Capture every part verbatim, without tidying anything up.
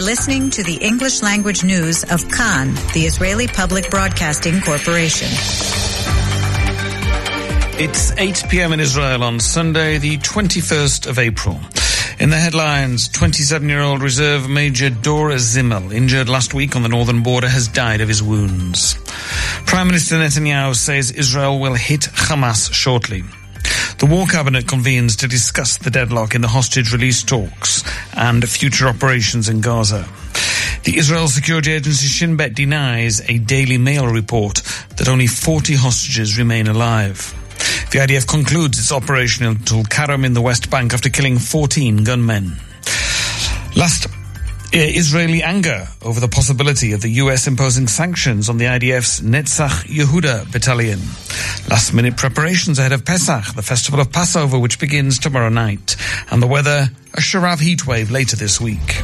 are listening to the English language news of Kan, the Israeli Public Broadcasting Corporation. It's eight p.m. in Israel on Sunday, the twenty-first of April. In the headlines, twenty-seven-year-old Reserve Major Dor Zimmel, injured last week on the northern border, has died of his wounds. Prime Minister Netanyahu says Israel will hit Hamas shortly. The War Cabinet convenes to discuss the deadlock in the hostage release talks and future operations in Gaza. The Israel security agency Shin Bet denies a Daily Mail report that only forty hostages remain alive. The I D F concludes its operation in Tulkarem in the West Bank after killing fourteen gunmen. Last Israeli anger over the possibility of the U S imposing sanctions on the I D F's Netzach Yehuda battalion. Last-minute preparations ahead of Pesach, the festival of Passover, which begins tomorrow night. And the weather, a Sharav heatwave later this week.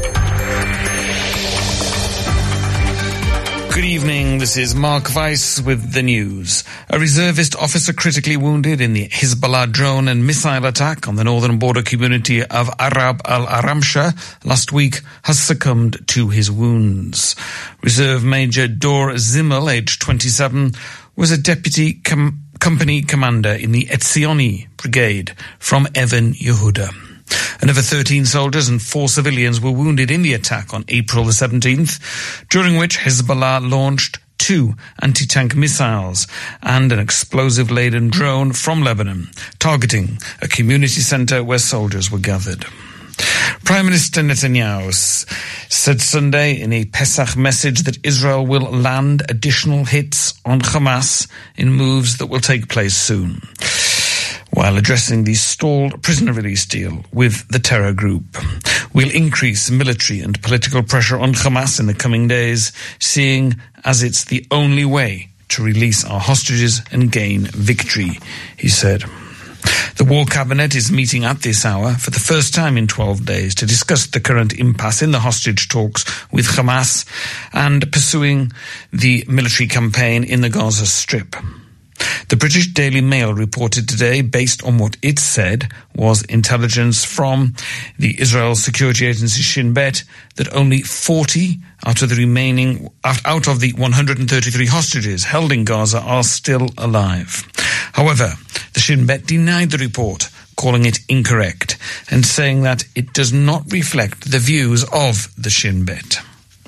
Good evening, this is Mark Weiss with the news. A reservist officer critically wounded in the Hezbollah drone and missile attack on the northern border community of Arab al-Aramsha last week has succumbed to his wounds. Reserve Major Dor Zimmel, aged twenty-seven, was a deputy com- company commander in the Etzioni brigade from Even Yehuda. Another thirteen soldiers and four civilians were wounded in the attack on April the seventeenth, during which Hezbollah launched two anti-tank missiles and an explosive-laden drone from Lebanon, targeting a community centre where soldiers were gathered. Prime Minister Netanyahu said Sunday in a Pesach message that Israel will land additional hits on Hamas in moves that will take place soon, while addressing the stalled prisoner release deal with the terror group. We'll increase military and political pressure on Hamas in the coming days, seeing as it's the only way to release our hostages and gain victory, he said. The War Cabinet is meeting at this hour for the first time in twelve days to discuss the current impasse in the hostage talks with Hamas and pursuing the military campaign in the Gaza Strip. The British Daily Mail reported today, based on what it said was intelligence from the Israel security agency Shin Bet, that only forty out of the remaining, out of the one hundred thirty-three hostages held in Gaza are still alive. However, the Shin Bet denied the report, calling it incorrect and saying that it does not reflect the views of the Shin Bet.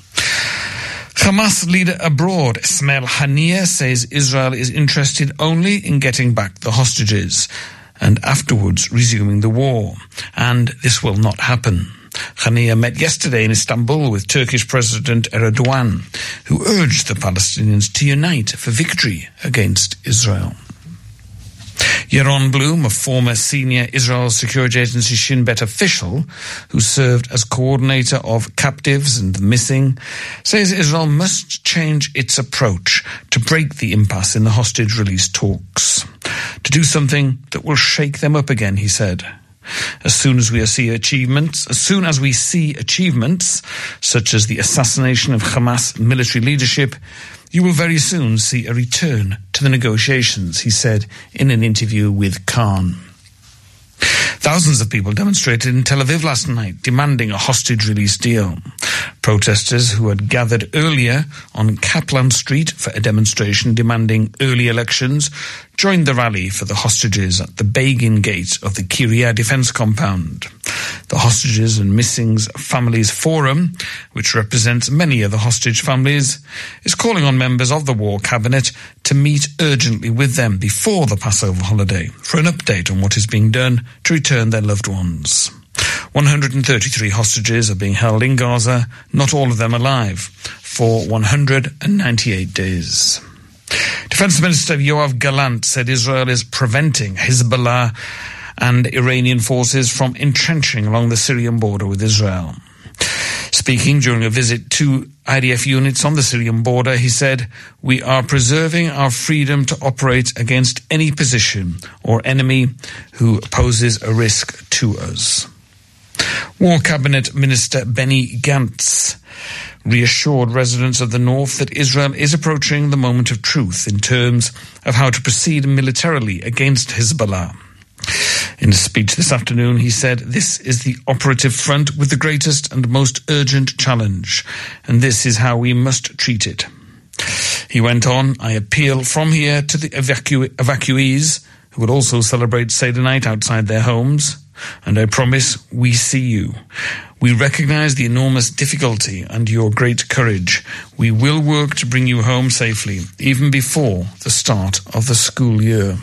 Hamas leader abroad, Ismail Haniyeh, says Israel is interested only in getting back the hostages and afterwards resuming the war, and this will not happen. Haniyeh met yesterday in Istanbul with Turkish President Erdogan, who urged the Palestinians to unite for victory against Israel. Yaron Blum, a former senior Israel security agency Shin Bet official who served as coordinator of captives and the missing, says Israel must change its approach to break the impasse in the hostage release talks, to do something that will shake them up again, he said. As soon as we see achievements, as soon as we see achievements, such as the assassination of Hamas military leadership, you will very soon see a return to the negotiations, he said in an interview with Khan. Thousands of people demonstrated in Tel Aviv last night, demanding a hostage release deal. Protesters who had gathered earlier on Kaplan Street for a demonstration demanding early elections joined the rally for the hostages at the Begin Gate of the Kiryat Defense Compound. The Hostages and Missings Families Forum, which represents many of the hostage families, is calling on members of the War Cabinet to meet urgently with them before the Passover holiday for an update on what is being done to return their loved ones. one hundred thirty-three hostages are being held in Gaza, not all of them alive, for one hundred ninety-eight days. Defense Minister Yoav Gallant said Israel is preventing Hezbollah and Iranian forces from entrenching along the Syrian border with Israel. Speaking during a visit to I D F units on the Syrian border, he said, "We are preserving our freedom to operate against any position or enemy who poses a risk to us." War Cabinet Minister Benny Gantz reassured residents of the north that Israel is approaching the moment of truth in terms of how to proceed militarily against Hezbollah. In a speech this afternoon, he said, "This is the operative front with the greatest and most urgent challenge, and this is how we must treat it." He went on, "I appeal from here to the evacu- evacuees who will also celebrate Seder night outside their homes, and I promise we see you. We recognize the enormous difficulty and your great courage. We will work to bring you home safely, even before the start of the school year."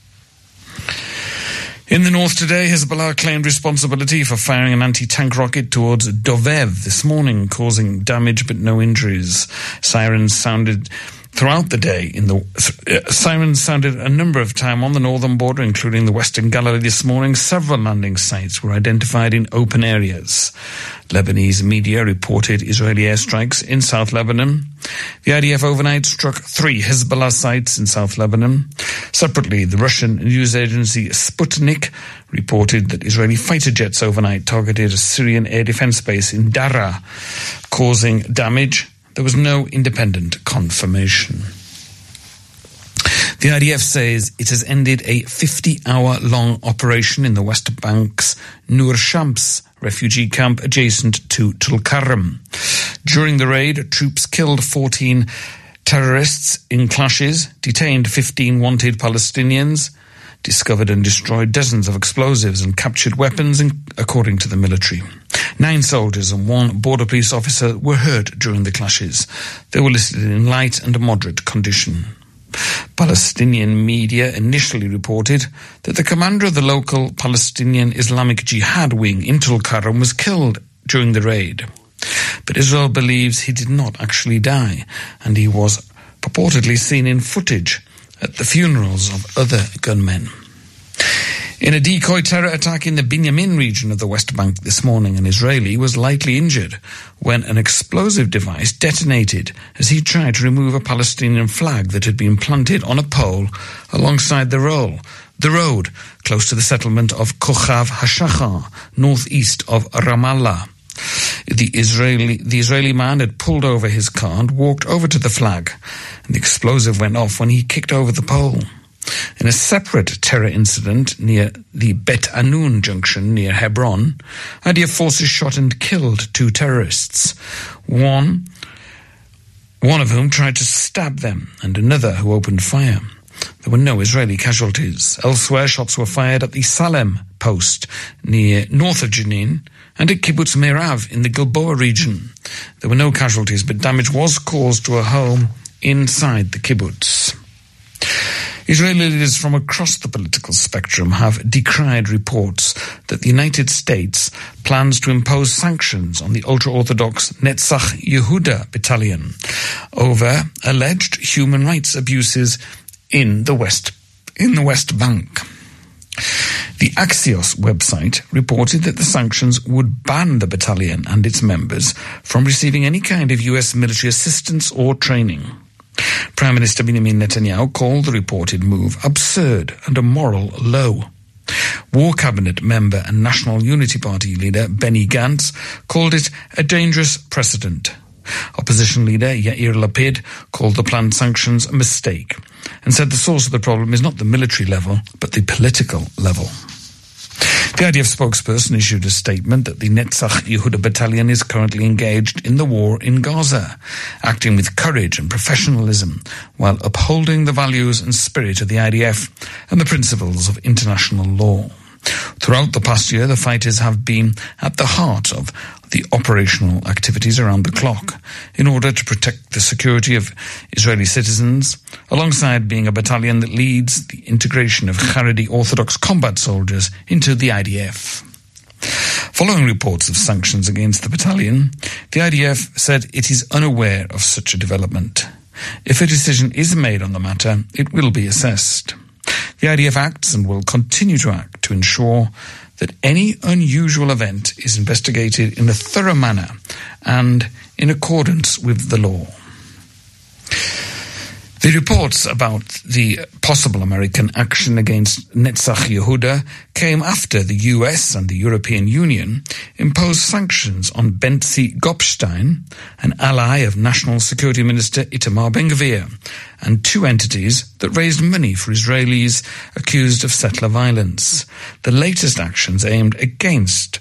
In the north today, Hezbollah claimed responsibility for firing an anti-tank rocket towards Dovev this morning, causing damage but no injuries. Sirens sounded throughout the day. In the uh, sirens sounded a number of times on the northern border, including the Western Galilee this morning. Several landing sites were identified in open areas. Lebanese media reported Israeli airstrikes in South Lebanon. The I D F overnight struck three Hezbollah sites in South Lebanon. Separately, the Russian news agency Sputnik reported that Israeli fighter jets overnight targeted a Syrian air defense base in Daraa, causing damage. There was no independent confirmation. The I D F says it has ended a fifty-hour-long operation in the West Bank's Nur Shams refugee camp adjacent to Tulkarm. During the raid, troops killed fourteen terrorists in clashes, detained fifteen wanted Palestinians, discovered and destroyed dozens of explosives and captured weapons, according to the military. Nine soldiers and one border police officer were hurt during the clashes. They were listed in light and moderate condition. Palestinian media initially reported that the commander of the local Palestinian Islamic Jihad wing in Tulkarm was killed during the raid. But Israel believes he did not actually die, and he was purportedly seen in footage at the funerals of other gunmen. In a decoy terror attack in the Binyamin region of the West Bank this morning, an Israeli was lightly injured when an explosive device detonated as he tried to remove a Palestinian flag that had been planted on a pole alongside the road, the road close to the settlement of Kochav HaShachar, northeast of Ramallah. The Israeli, the Israeli man had pulled over his car and walked over to the flag, and the explosive went off when he kicked over the pole. In a separate terror incident near the Bet Anun junction near Hebron, I D F forces shot and killed two terrorists, one, one of whom tried to stab them, and another who opened fire. There were no Israeli casualties. Elsewhere, shots were fired at the Salem post near north of Jenin and at Kibbutz Merav in the Gilboa region. There were no casualties, but damage was caused to a home inside the kibbutz. Israeli leaders from across the political spectrum have decried reports that the United States plans to impose sanctions on the ultra-Orthodox Netzach Yehuda battalion over alleged human rights abuses in the West, in the West Bank. The Axios website reported that the sanctions would ban the battalion and its members from receiving any kind of U S military assistance or training. Prime Minister Benjamin Netanyahu called the reported move absurd and a moral low. War Cabinet member and National Unity Party leader Benny Gantz called it a dangerous precedent. Opposition leader Yair Lapid called the planned sanctions a mistake and said the source of the problem is not the military level, but the political level. The I D F spokesperson issued a statement that the Netzach Yehuda battalion is currently engaged in the war in Gaza, acting with courage and professionalism while upholding the values and spirit of the I D F and the principles of international law. Throughout the past year, the fighters have been at the heart of the operational activities around the clock in order to protect the security of Israeli citizens, alongside being a battalion that leads the integration of Haredi Orthodox combat soldiers into the I D F. Following reports of sanctions against the battalion, the I D F said it is unaware of such a development. If a decision is made on the matter, it will be assessed. The I D F acts and will continue to act to ensure that any unusual event is investigated in a thorough manner and in accordance with the law. The reports about the possible American action against Netzach Yehuda came after the U S and the European Union imposed sanctions on Bentzi Gopstein, an ally of National Security Minister Itamar Ben-Gvir, and two entities that raised money for Israelis accused of settler violence. The latest actions aimed against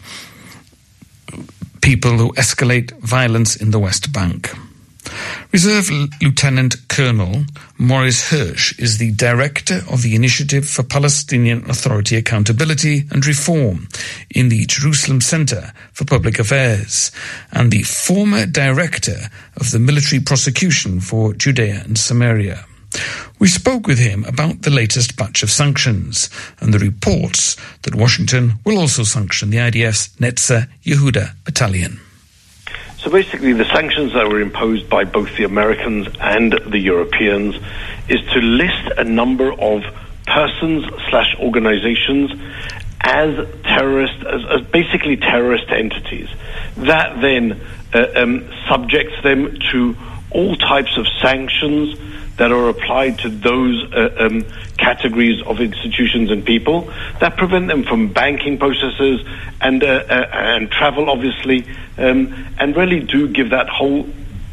people who escalate violence in the West Bank. Reserve Lieutenant Colonel Maurice Hirsch is the director of the Initiative for Palestinian Authority Accountability and Reform in the Jerusalem Center for Public Affairs and the former director of the Military Prosecution for Judea and Samaria. We spoke with him about the latest batch of sanctions and the reports that Washington will also sanction the I D F's Netzach Yehuda battalion. So basically the sanctions that were imposed by both the Americans and the Europeans is to list a number of persons slash organizations as terrorist, as, as basically terrorist entities. That then uh, um, subjects them to all types of sanctions that are applied to those uh, um, categories of institutions and people that prevent them from banking processes and uh, uh, and travel, obviously, um, and really do give that whole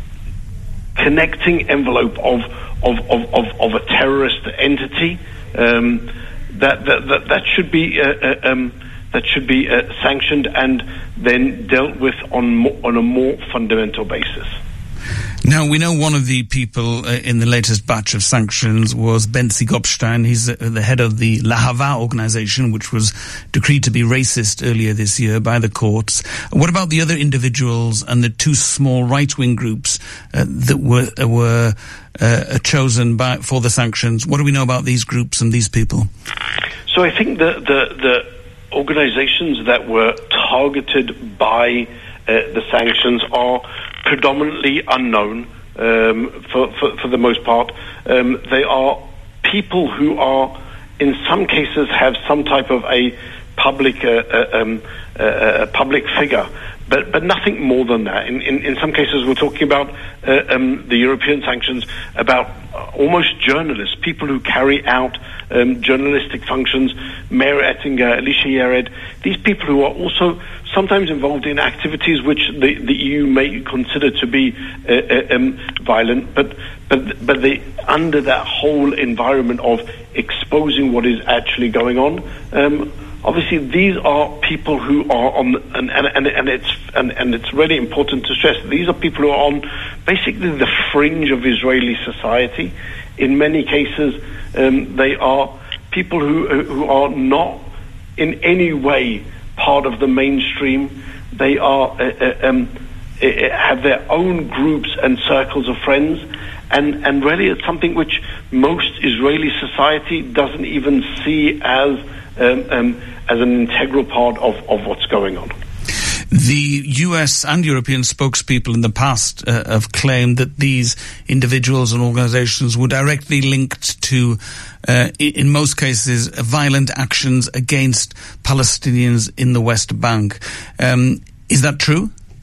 connecting envelope of of of, of, of a terrorist entity um, that, that that that should be uh, uh, um, that should be uh, sanctioned and then dealt with on mo- on a more fundamental basis. Now, we know one of the people uh, in the latest batch of sanctions was Bentzi Gopstein. He's uh, the head of the Lahava organization, which was decreed to be racist earlier this year by the courts. What about the other individuals and the two small right-wing groups uh, that were uh, were uh, chosen by for the sanctions? What do we know about these groups and these people? So I think the, the, the organizations that were targeted by uh, the sanctions are predominantly unknown um, for, for, for the most part. Um, they are people who are, in some cases, have some type of a public uh, uh, um, uh, public figure, but but nothing more than that. In in, in some cases, we're talking about uh, um, the European sanctions about almost journalists, people who carry out um, journalistic functions. Mayor Ettinger, Elisha Yared, these people who are also sometimes involved in activities which the, the E U may consider to be uh, uh, um, violent, but but but they under that whole environment of exposing what is actually going on. Um, Obviously, these are people who are on, and, and, and, and it's and, and it's really important to stress, these are people who are on basically the fringe of Israeli society. In many cases, um, they are people who who are not in any way part of the mainstream. They are uh, uh, um, uh, have their own groups and circles of friends, and and really it's something which most Israeli society doesn't even see as Um, um, as an integral part of, of what's going on. The U S and European spokespeople in the past uh, have claimed that these individuals and organizations were directly linked to, uh, in most cases, violent actions against Palestinians in the West Bank. Um, is that true?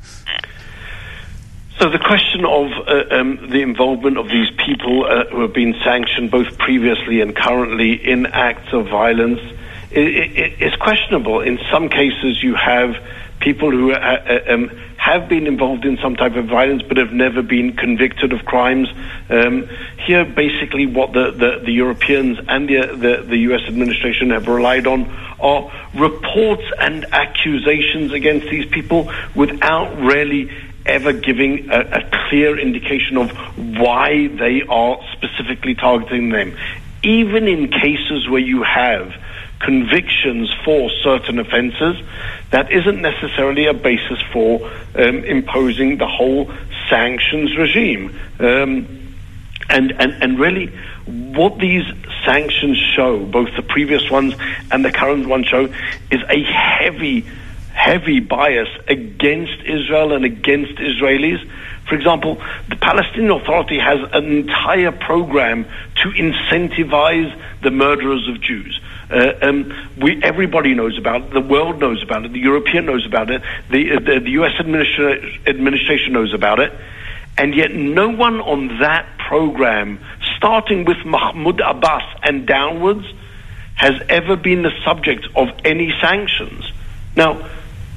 So the question of uh, um, the involvement of these people uh, who have been sanctioned both previously and currently in acts of violence is questionable. In some cases, you have people who uh, um, have been involved in some type of violence but have never been convicted of crimes. Um, here, basically, what the, the, the Europeans and the, the, the U S administration have relied on are reports and accusations against these people without really ever giving a, a clear indication of why they are specifically targeting them. Even in cases where you have convictions for certain offences, that isn't necessarily a basis for um, imposing the whole sanctions regime. Um, and, and, and really, what these sanctions show, both the previous ones and the current one show, is a heavy, heavy bias against Israel and against Israelis. For example, the Palestinian Authority has an entire program to incentivize the murderers of Jews. Uh, um, we, everybody knows about it. The world knows about it. The European knows about it. The, uh, the, the U S administra- administration knows about it. And yet no one on that program starting with Mahmoud Abbas and downwards, has ever been the subject of any sanctions. Now,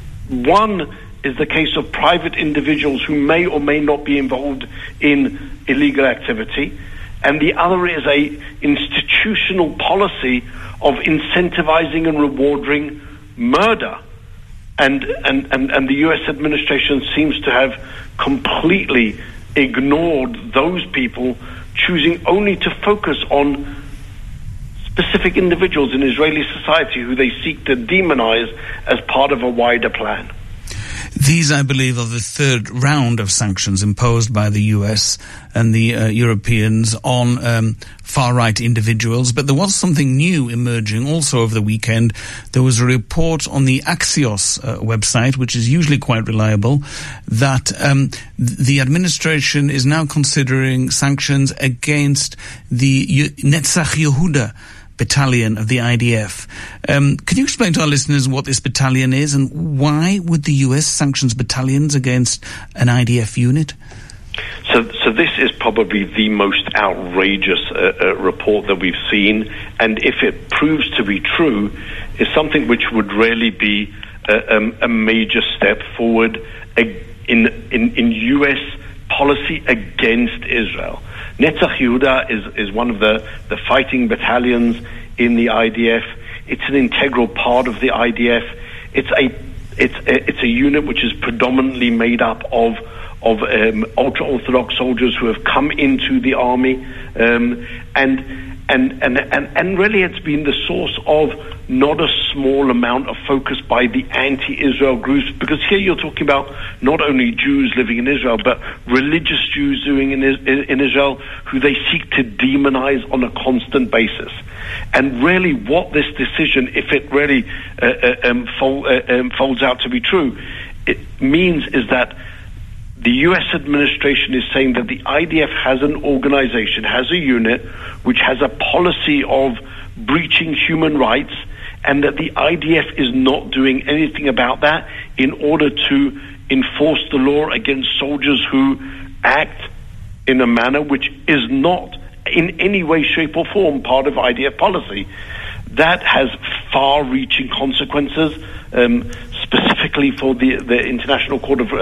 one is the case of private individuals who may or may not be involved in illegal activity, and the other is a institutional policy of incentivizing and rewarding murder. And, and, and, and the U S administration seems to have completely ignored those people, choosing only to focus on specific individuals in Israeli society who they seek to demonize as part of a wider plan. These, I believe, are the third round of sanctions imposed by the U S and the uh, Europeans on um, far-right individuals. But there was something new emerging also over the weekend. There was a report on the Axios uh, website, which is usually quite reliable, that um, the administration is now considering sanctions against the Netzach Yehuda battalion of the I D F. Um, can you explain to our listeners what this battalion is, and why would the U S sanctions battalions against an I D F unit? So, so this is probably the most outrageous uh, uh, report that we've seen, and if it proves to be true, is something which would really be uh, um, a major step forward in, in, in U S policy against Israel. Netzach Yehuda is, is one of the, the fighting battalions in the I D F. It's an integral part of the I D F. It's a it's a, it's a unit which is predominantly made up of of um, ultra-Orthodox soldiers who have come into the army, um, and, and and and and really it's been the source of not a small amount of focus by the anti-Israel groups, because here you're talking about not only Jews living in Israel, but religious Jews living in, in Israel who they seek to demonize on a constant basis. And really what this decision, if it really uh, uh, um, fold, uh, um, folds out to be true, it means is that the U S administration is saying that the I D F has an organization, has a unit, which has a policy of breaching human rights, and that the I D F is not doing anything about that in order to enforce the law against soldiers who act in a manner which is not in any way, shape or form part of I D F policy. That has far-reaching consequences, um, specifically for the, the International Court of uh, uh,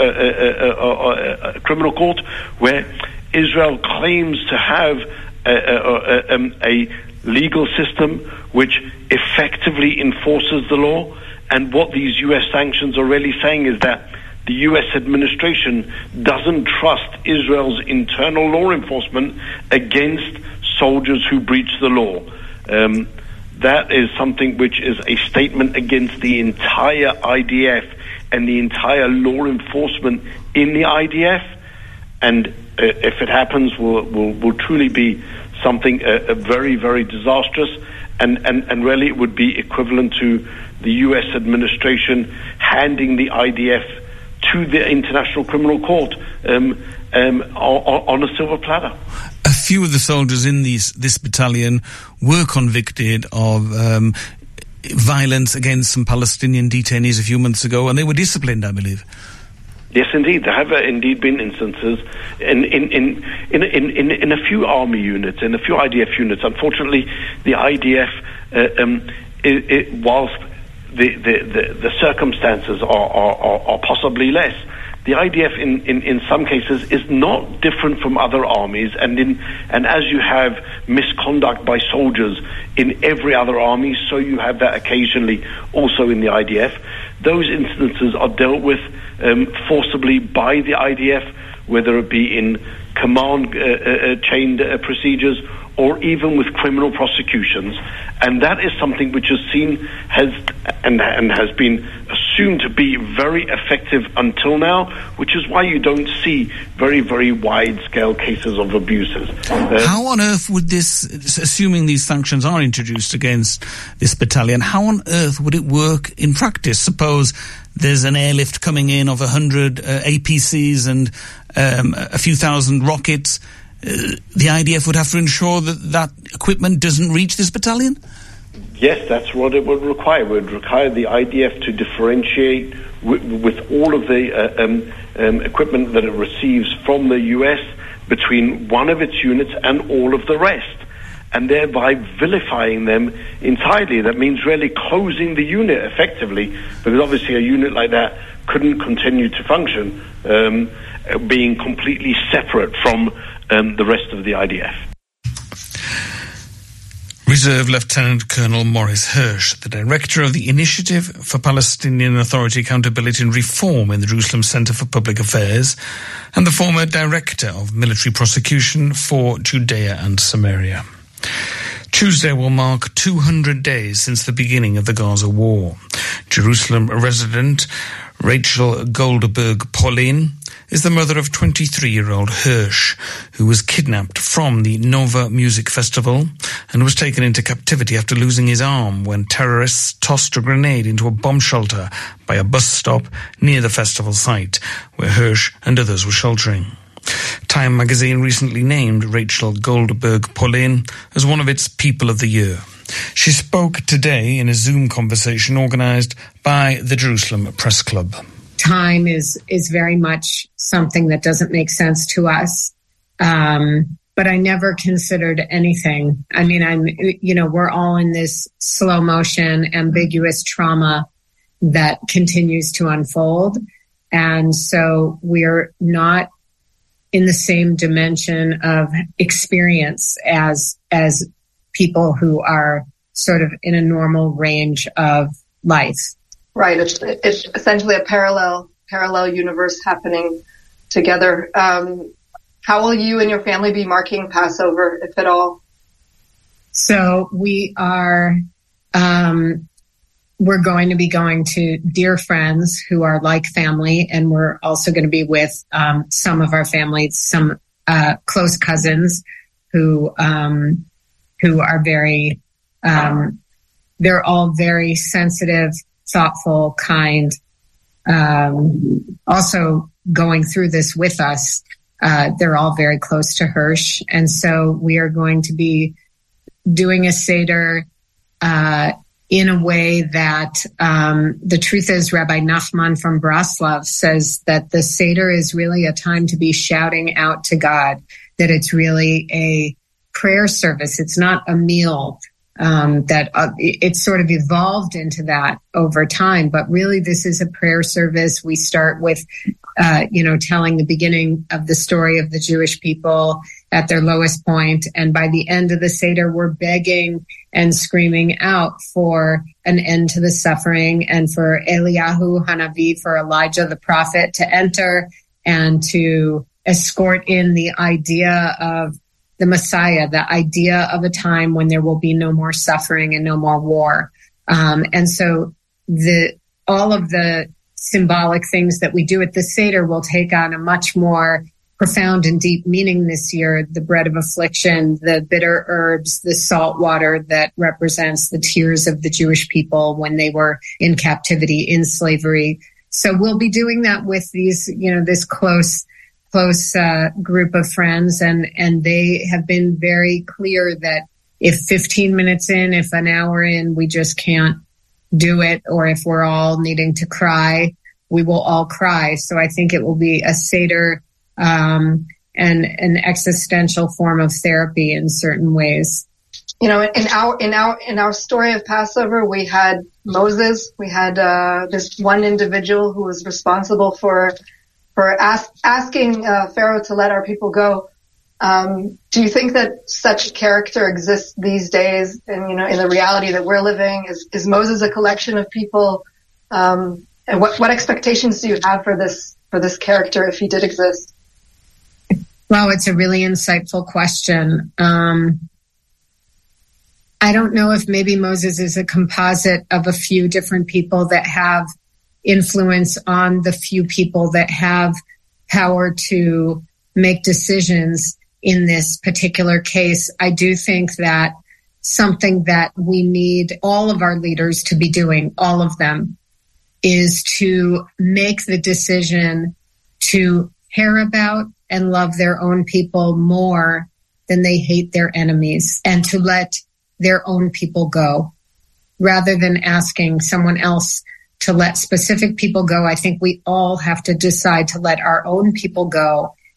uh, uh, Criminal Court, where Israel claims to have a, a, a, a legal system which effectively enforces the law. And what these U S sanctions are really saying is that the U S administration doesn't trust Israel's internal law enforcement against soldiers who breach the law. Um, that is something which is a statement against the entire I D F and the entire law enforcement in the I D F. And uh, if it happens, will will will truly be something uh, uh, very, very disastrous, and, and, and really it would be equivalent to the U S administration handing the I D F to the International Criminal Court um, um, on, on a silver platter. A few of the soldiers in these, this battalion were convicted of um, violence against some Palestinian detainees a few months ago, and they were disciplined, I believe. Yes, indeed. There have uh, indeed been instances in in, in, in, in, in a few army units, in a few I D F units. Unfortunately, the I D F, uh, um, it, it, whilst the, the, the, the circumstances are, are, are possibly less, the I D F in, in, in some cases is not different from other armies, and in and as you have misconduct by soldiers in every other army, so you have that occasionally also in the I D F. Those instances are dealt with um, forcibly by the I D F, whether it be in command uh, uh, chained uh, procedures or even with criminal prosecutions. And that is something which is seen has and, and has been assumed to be very effective until now, which is why you don't see very, very wide-scale cases of abuses. Uh, how on earth would this, assuming these sanctions are introduced against this battalion, how on earth would it work in practice? Suppose there's an airlift coming in of a hundred uh, A P Cs and um, a few thousand rockets. Uh, the I D F would have to ensure that that equipment doesn't reach this battalion? Yes, that's what it would require. It would require the I D F to differentiate w- with all of the uh, um, um, equipment that it receives from the U S, between one of its units and all of the rest, and thereby vilifying them entirely. That means really closing the unit effectively, because obviously a unit like that couldn't continue to function, um, being completely separate from um, the rest of the I D F. Reserve Lieutenant Colonel Maurice Hirsch, the director of the Initiative for Palestinian Authority Accountability and Reform in the Jerusalem Center for Public Affairs, and the former director of military prosecution for Judea and Samaria. Tuesday will mark two hundred days since the beginning of the Gaza war. Jerusalem resident Rachel Goldberg-Polin is the mother of twenty-three-year-old Hirsch, who was kidnapped from the Nova Music Festival and was taken into captivity after losing his arm when terrorists tossed a grenade into a bomb shelter by a bus stop near the festival site, where Hirsch and others were sheltering. Time magazine recently named Rachel Goldberg-Polin as one of its People of the Year. She spoke today in a Zoom conversation organized by the Jerusalem Press Club. Time is is very much something that doesn't make sense to us. Um, but I never considered anything. I mean, I'm, you know, we're all in this slow motion, ambiguous trauma that continues to unfold. And so we're not in the same dimension of experience as, as people who are sort of in a normal range of life. Right. It's, it's essentially a parallel parallel universe happening together. Um, how will you and your family be marking Passover, if at all? So we are, um, we're going to be going to dear friends who are like family, and we're also going to be with um, some of our family, some uh, close cousins who um, who are very, um, they're all very sensitive, thoughtful, kind, um, also going through this with us. Uh, they're all very close to Hirsch. And so we are going to be doing a Seder uh, in a way that um, the truth is Rabbi Nachman from Braslav says that the Seder is really a time to be shouting out to God, that it's really a prayer service. It's not a meal. Um, that uh, it's sort of evolved into that over time, but really this is a prayer service. We start with, uh, you know, telling the beginning of the story of the Jewish people at their lowest point. And by the end of the Seder, we're begging and screaming out for an end to the suffering and for Eliyahu Hanavi, for Elijah the prophet, to enter and to escort in the idea of the Messiah, the idea of a time when there will be no more suffering and no more war. Um, and so the all of the symbolic things that we do at the Seder will take on a much more profound and deep meaning this year. The bread of affliction, the bitter herbs, the salt water that represents the tears of the Jewish people when they were in captivity, in slavery. So we'll be doing that with these, you know, this close close uh, group of friends, and, and they have been very clear that if fifteen minutes in, if an hour in, we just can't do it, or if we're all needing to cry, we will all cry. So I think it will be a Seder um, and an existential form of therapy in certain ways. You know, in our in our in our story of Passover, we had Moses. We had uh, this one individual who was responsible for for ask, asking uh, Pharaoh to let our people go. Um, do you think that such a character exists these days? And, you know, in the reality that we're living, is, is Moses a collection of people? Um, and what, what expectations do you have for this, for this character if he did exist? Well, it's a really insightful question. Um, I don't know if maybe Moses is a composite of a few different people that have influence on the few people that have power to make decisions in this particular case. I do think that something that we need all of our leaders to be doing, all of them, is to make the decision to care about and love their own people more than they hate their enemies, and to let their own people go rather than asking someone else to let specific people go. I think we all have to decide to let our own people go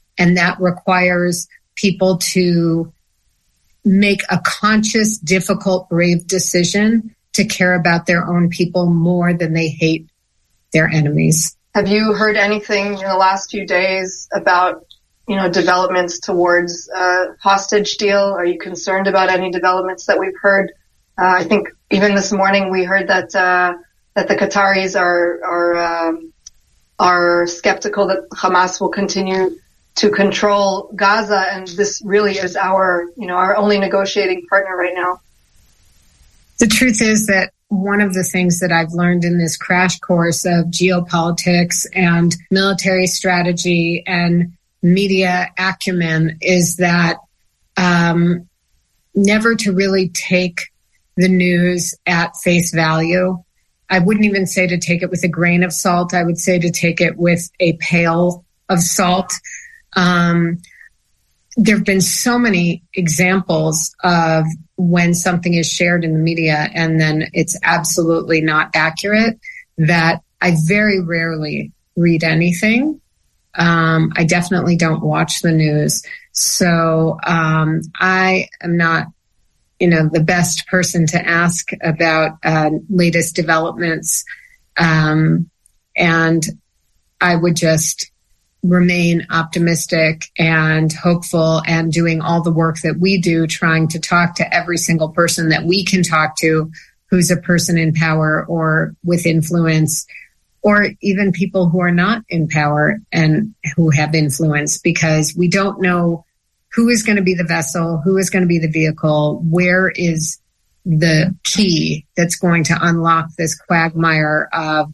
And that requires people to make a conscious, difficult, brave decision to care about their own people more than they hate their enemies. Have you heard anything in the last few days about, you know, developments towards a hostage deal? Are you concerned about any developments that we've heard? Uh, I think even this morning we heard that uh, that the Qataris are are um, are skeptical that Hamas will continue to control Gaza, and this really is our, you know, our only negotiating partner right now. The truth is that one of the things that I've learned in this crash course of geopolitics and military strategy and media acumen is that um, never to really take the news at face value. I wouldn't even say to take it with a grain of salt. I would say to take it with a pail of salt. Um, there have been so many examples of when something is shared in the media and then it's absolutely not accurate that I very rarely read anything. Um, I definitely don't watch the news. So um, I am not, you know, the best person to ask about uh, latest developments. Um, and I would just remain optimistic and hopeful and doing all the work that we do, trying to talk to every single person that we can talk to who's a person in power or with influence, or even people who are not in power and who have influence, because we don't know who is going to be the vessel, who is going to be the vehicle, where is the key that's going to unlock this quagmire of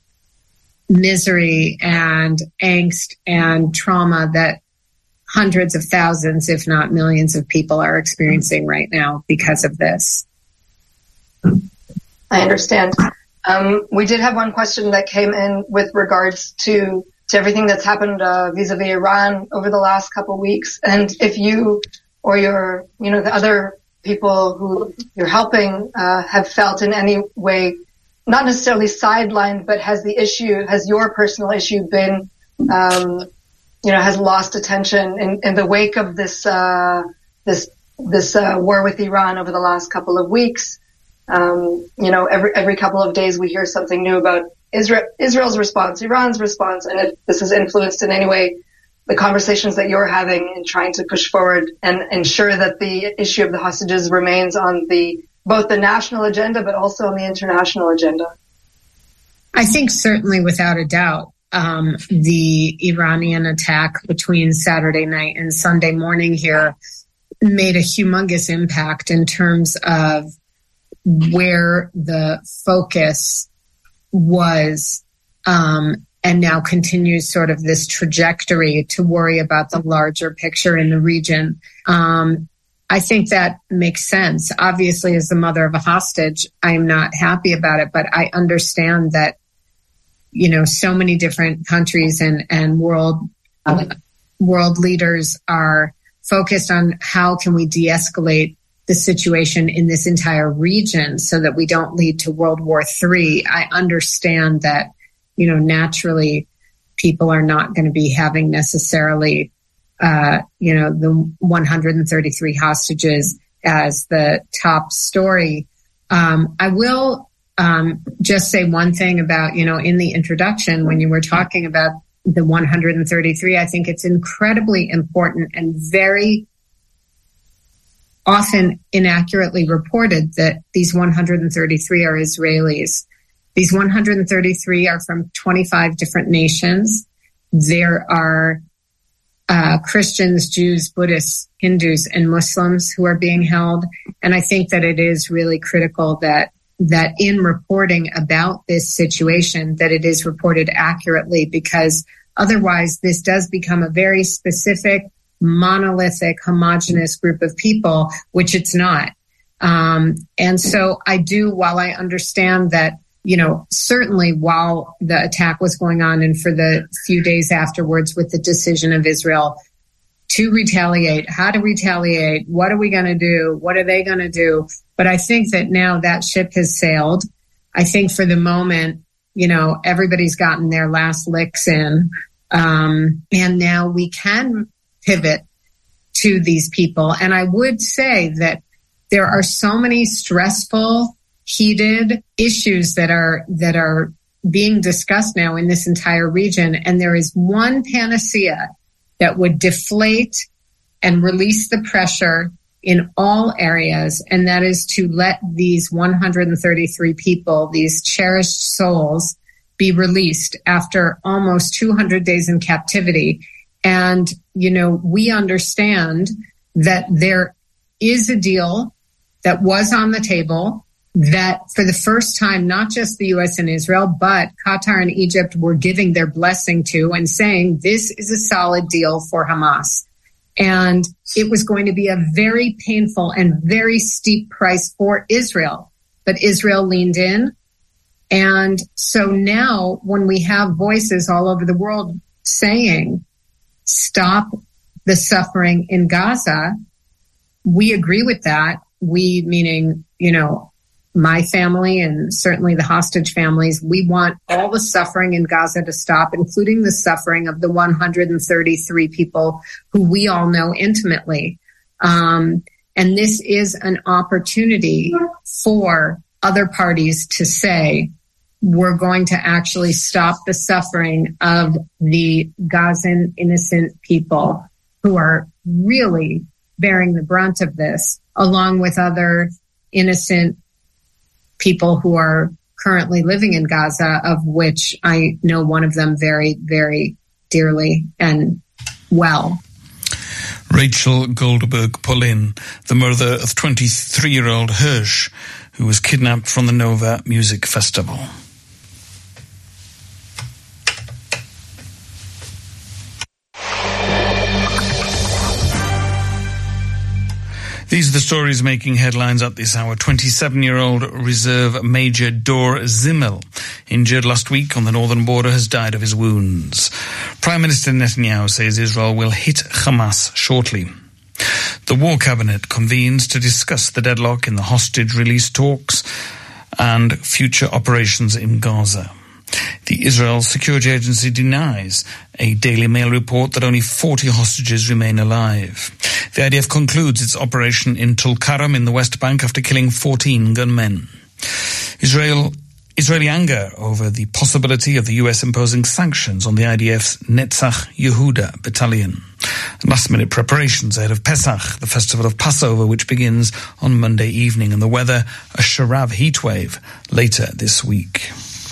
misery and angst and trauma that hundreds of thousands, if not millions of people are experiencing right now because of this. I understand. Um, we did have one question that came in with regards to, to everything that's happened uh, vis-a-vis Iran over the last couple of weeks. And if you or your, you know, the other people who you're helping uh, have felt in any way not necessarily sidelined, but has the issue, has your personal issue been, um, you know, has lost attention in, in the wake of this, uh, this, this, uh, war with Iran over the last couple of weeks? Um, you know, every, every couple of days we hear something new about Israel, Israel's response, Iran's response, and if this has influenced in any way the conversations that you're having in trying to push forward and ensure that the issue of the hostages remains on the both the national agenda, but also on the international agenda? I think certainly without a doubt, um, the Iranian attack between Saturday night and Sunday morning here made a humongous impact in terms of where the focus was, um, and now continues sort of this trajectory to worry about the larger picture in the region. Um, I think that makes sense. Obviously, as the mother of a hostage, I'm not happy about it, but I understand that, you know, so many different countries and, and world, uh, world leaders are focused on how can we de-escalate the situation in this entire region so that we don't lead to World War Three. I understand that, you know, naturally people are not going to be having necessarily Uh, you know, the one hundred thirty-three hostages as the top story. Um, I will um, just say one thing about, you know, in the introduction, when you were talking about the one hundred thirty-three, I think it's incredibly important and very often inaccurately reported that these one hundred thirty-three are Israelis. These one hundred thirty-three are from twenty-five different nations. There are Uh, Christians, Jews, Buddhists, Hindus, and Muslims who are being held. And I think that it is really critical that that in reporting about this situation, that it is reported accurately, because otherwise this does become a very specific, monolithic, homogenous group of people, which it's not. Um, and so I do, while I understand that, you know, certainly while the attack was going on and for the few days afterwards with the decision of Israel to retaliate, how to retaliate, what are we going to do, what are they going to do? But I think that now that ship has sailed. I think for the moment, you know, everybody's gotten their last licks in. Um, and now we can pivot to these people. And I would say that there are so many stressful, heated issues that are that are being discussed now in this entire region. And there is one panacea that would deflate and release the pressure in all areas, and that is to let these one hundred thirty-three people, these cherished souls, be released after almost two hundred days in captivity. And, you know, we understand that there is a deal that was on the table that for the first time, not just the U S and Israel, but Qatar and Egypt were giving their blessing to and saying this is a solid deal for Hamas. And it was going to be a very painful and very steep price for Israel. But Israel leaned in. And so now when we have voices all over the world saying, stop the suffering in Gaza, we agree with that. We, meaning, you know, my family and certainly the hostage families, we want all the suffering in Gaza to stop, including the suffering of the one hundred thirty-three people who we all know intimately. Um, and this is an opportunity for other parties to say, we're going to actually stop the suffering of the Gazan innocent people who are really bearing the brunt of this, along with other innocent people who are currently living in Gaza, of which I know one of them very, very dearly and well. Rachel Goldberg-Polin, the mother of twenty-three-year-old Hirsch, who was kidnapped from the Nova Music Festival. These are the stories making headlines at this hour. twenty-seven-year-old Reserve Major Dor Zimmel, injured last week on the northern border, has died of his wounds. Prime Minister Netanyahu says Israel will hit Hamas shortly. The War Cabinet convenes to discuss the deadlock in the hostage release talks and future operations in Gaza. The Israel Security Agency denies a Daily Mail report that only forty hostages remain alive. The I D F concludes its operation in Tulkarem in the West Bank after killing fourteen gunmen. Israel, Israeli anger over the possibility of the U S imposing sanctions on the I D F's Netzach Yehuda battalion. Last-minute preparations ahead of Pesach, the festival of Passover, which begins on Monday evening, and the weather, a Sharav heatwave later this week.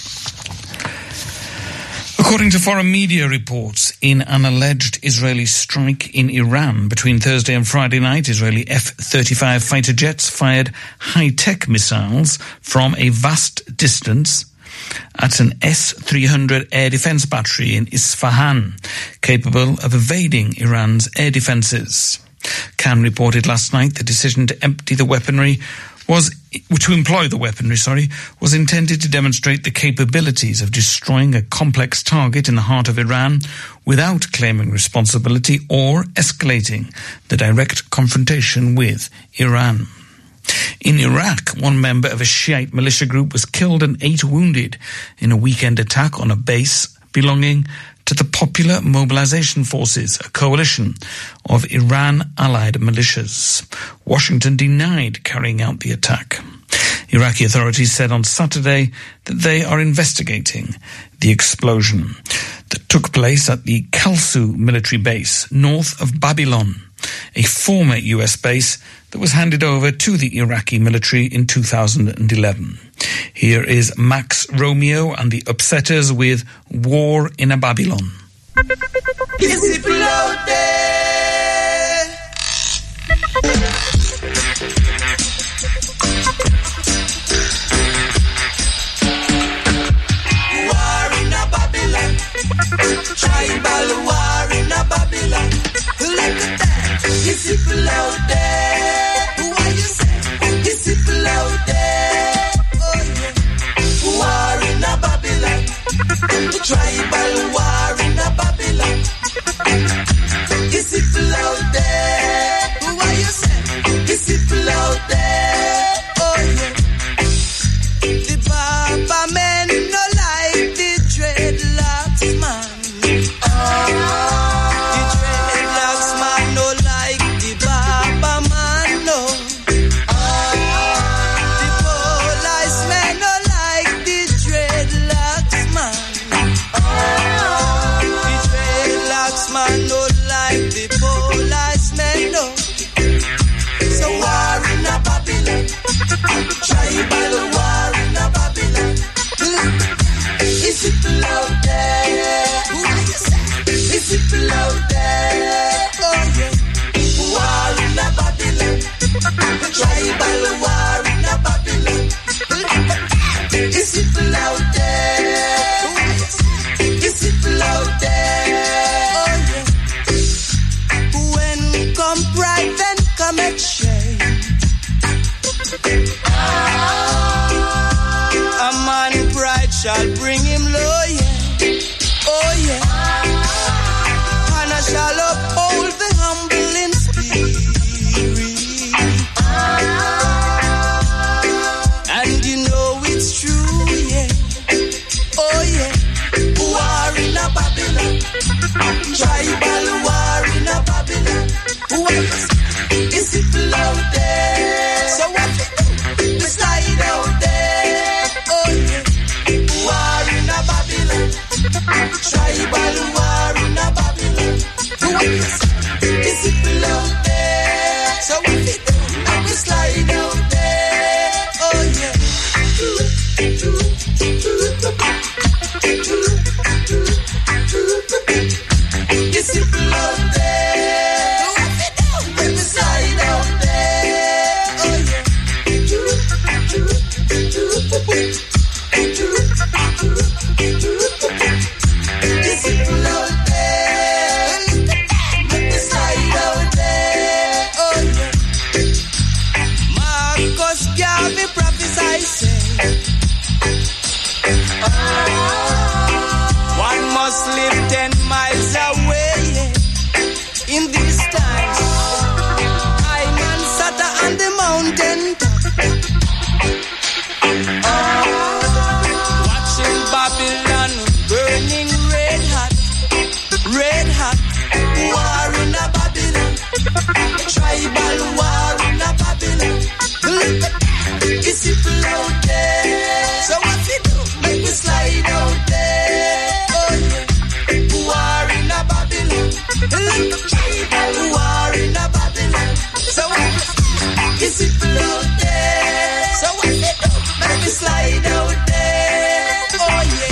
According to foreign media reports, in an alleged Israeli strike in Iran between Thursday and Friday night, Israeli F thirty-five fighter jets fired high-tech missiles from a vast distance at an S three hundred air defense battery in Isfahan, capable of evading Iran's air defenses. Khan reported last night the decision to empty the weaponry was to employ the weaponry, sorry, was intended to demonstrate the capabilities of destroying a complex target in the heart of Iran without claiming responsibility or escalating the direct confrontation with Iran. In Iraq, one member of a Shiite militia group was killed and eight wounded in a weekend attack on a base belonging to the Popular Mobilization Forces, a coalition of Iran-allied militias. Washington denied carrying out the attack. Iraqi authorities said on Saturday that they are investigating the explosion that took place at the Kalsu military base north of Babylon, a former U S base that was handed over to the Iraqi military in two thousand eleven. Here is Max Romeo and the Upsetters with War in a Babylon. Tribal war in a Babylon. Look at that. It's people out there. Who are you saying? It's people out there. Oh yeah. War in a Babylon. Tribal war in a Babylon. It's people out there. Who are you saying? It's people out there. Oh yeah. The Baba men no like the dreadlocks man. The dreadlocks man. shall bring him low, yeah. Oh, yeah. And I shall uphold the humble in spirit. And you know it's true, yeah. Oh, yeah. War in a Babylon. Tribal war in a Babylon. What is it out there? So what we slide out there? Oh, yeah. War in a Babylon. Tribal war in a Babylon. What is it out there? So what we do? We slide out there. Oh, yeah. It's simple out there. What we do? When we slide out there. Oh, yeah. It's simple out there. When we slide out there. Oh, yeah. Marcus Garvey prophesy say, one must live ten miles away, yeah. In these times, I'm and Sata on the mountain top. Oh, watching Babylon burning red hot, red hot. War in a Babylon, tribal war in a Babylon. Look at it's simple out there. So what we do? Make we slide out there. Oh yeah. War in a Babylon. Look at tribal war in a Babylon. So what it's simple out there. So what we do? Make we slide out there. Oh yeah.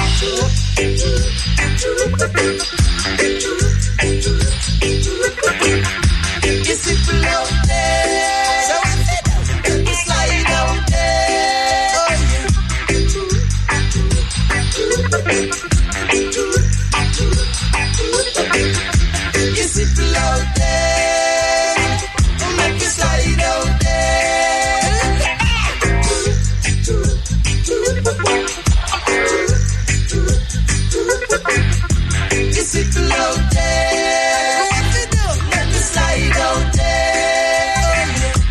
It's simple out there. So what we do? Make we slide out there. Oh yeah. It's simple out there. Make we slide out there. It's simple out there. What we do? Make we slide out there.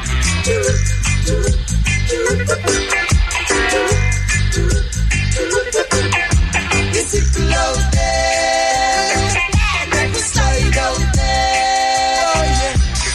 It's simple out there. Make we slide out there. Oh yeah.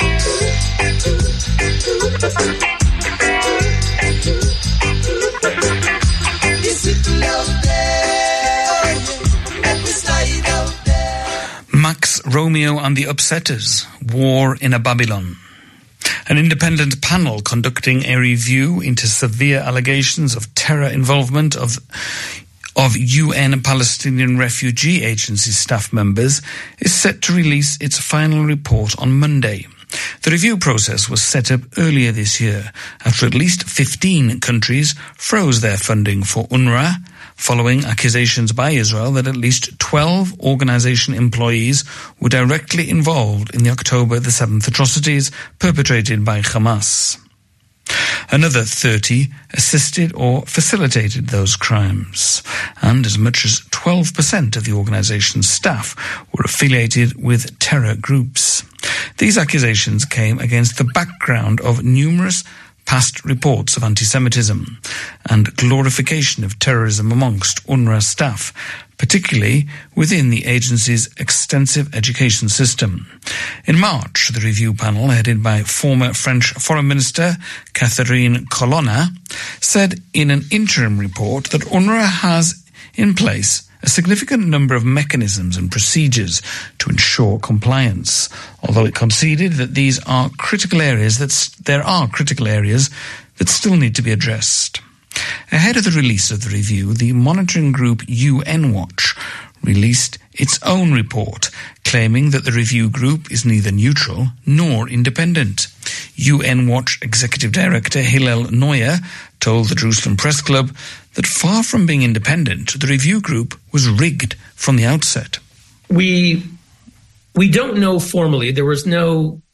It's simple out there. Oh yeah. Make we slide out there. Max Romeo and the Upsetters, War in a Babylon. An independent panel conducting a review into severe allegations of terror involvement of of U N Palestinian Refugee Agency staff members is set to release its final report on Monday. The review process was set up earlier this year after at least fifteen countries froze their funding for UNRWA following accusations by Israel that at least twelve organization employees were directly involved in the October the seventh atrocities perpetrated by Hamas. Another thirty assisted or facilitated those crimes, and as much as twelve percent of the organization's staff were affiliated with terror groups. These accusations came against the background of numerous past reports of anti-Semitism and glorification of terrorism amongst UNRWA staff, particularly within the agency's extensive education system. In March, the review panel, headed by former French Foreign Minister Catherine Colonna, said in an interim report that UNRWA has in place a significant number of mechanisms and procedures to ensure compliance, although it conceded that these are critical areas that st- there are critical areas that still need to be addressed. Ahead of the release of the review, the monitoring group U N Watch released its own report, claiming that the review group is neither neutral nor independent. U N Watch Executive Director Hillel Neuer told the Jerusalem Press Club that far from being independent, the review group was rigged from the outset. We we don't know formally. There was no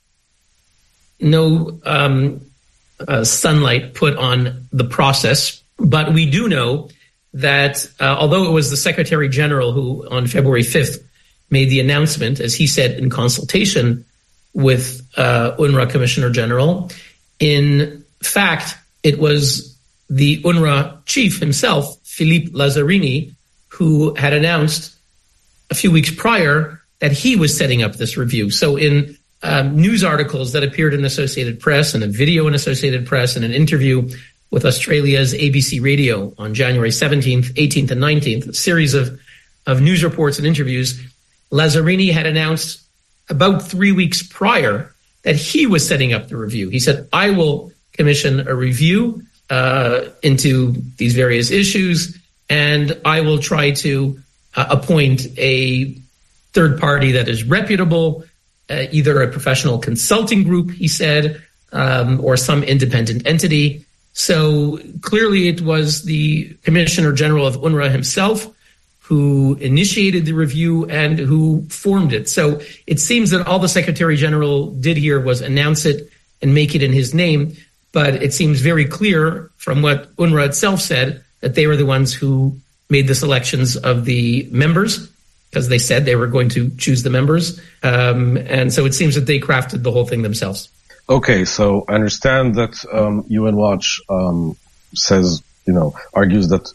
no um, uh, sunlight put on the process, but we do know that uh, although it was the Secretary General who on February fifth made the announcement, as he said, in consultation with uh, UNRWA Commissioner General, in fact, it was the UNRWA chief himself, Philippe Lazzarini, who had announced a few weeks prior that he was setting up this review. So in um, news articles that appeared in Associated Press and a video in Associated Press and an interview with Australia's A B C Radio on January seventeenth, eighteenth, and nineteenth, a series of, of news reports and interviews, Lazzarini had announced about three weeks prior that he was setting up the review. He said, I will commission a review uh, into these various issues, and I will try to uh, appoint a third party that is reputable, uh, either a professional consulting group, he said, um, or some independent entity. So clearly it was the Commissioner General of UNRWA himself who initiated the review and who formed it. So it seems that all the Secretary General did here was announce it and make it in his name. But it seems very clear from what UNRWA itself said that they were the ones who made the selections of the members, because they said they were going to choose the members. Um, and so it seems that they crafted the whole thing themselves. Okay, so I understand that um, U N Watch um, says, you know, argues that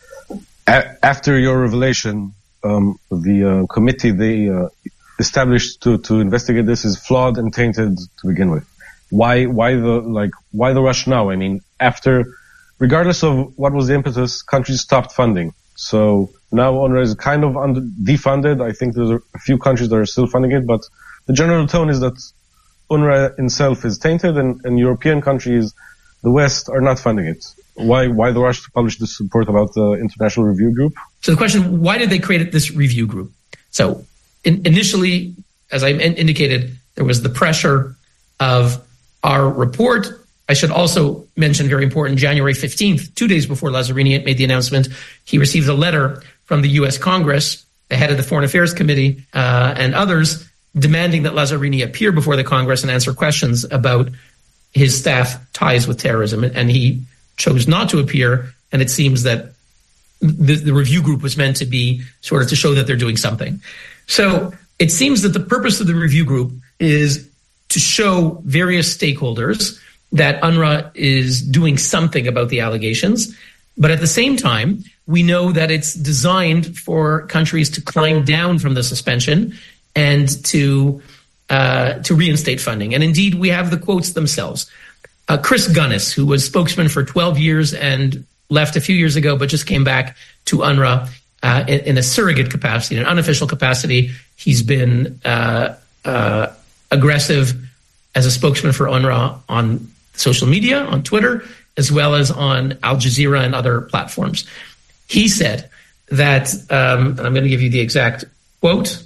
a- after your revelation, um, the uh, committee they uh, established to, to investigate this is flawed and tainted to begin with. Why, why the, like, why the rush now? I mean, after, regardless of what was the impetus, countries stopped funding. So now UNRWA is kind of under, defunded. I think there's a few countries that are still funding it, but the general tone is that UNRWA itself is tainted and, and European countries, the West, are not funding it. Why, why the rush to publish this report about the International Review Group? So the question, why did they create this review group? So in, initially, as I in, indicated, there was the pressure of our report. I should also mention, very important, January fifteenth, two days before Lazzarini made the announcement, he received a letter from the U S Congress, the head of the Foreign Affairs Committee, uh, and others, demanding that Lazzarini appear before the Congress and answer questions about his staff ties with terrorism. And he chose not to appear, and it seems that the, the review group was meant to be sort of to show that they're doing something. So it seems that the purpose of the review group is to show various stakeholders that UNRWA is doing something about the allegations. But at the same time, we know that it's designed for countries to climb down from the suspension and to uh, to reinstate funding. And indeed, we have the quotes themselves. Uh, Chris Gunness, who was spokesman for twelve years and left a few years ago, but just came back to UNRWA uh, in, in a surrogate capacity, in an unofficial capacity. He's been uh, uh, aggressive as a spokesman for UNRWA on social media, on Twitter, as well as on Al Jazeera and other platforms. He said that, um, and I'm going to give you the exact quote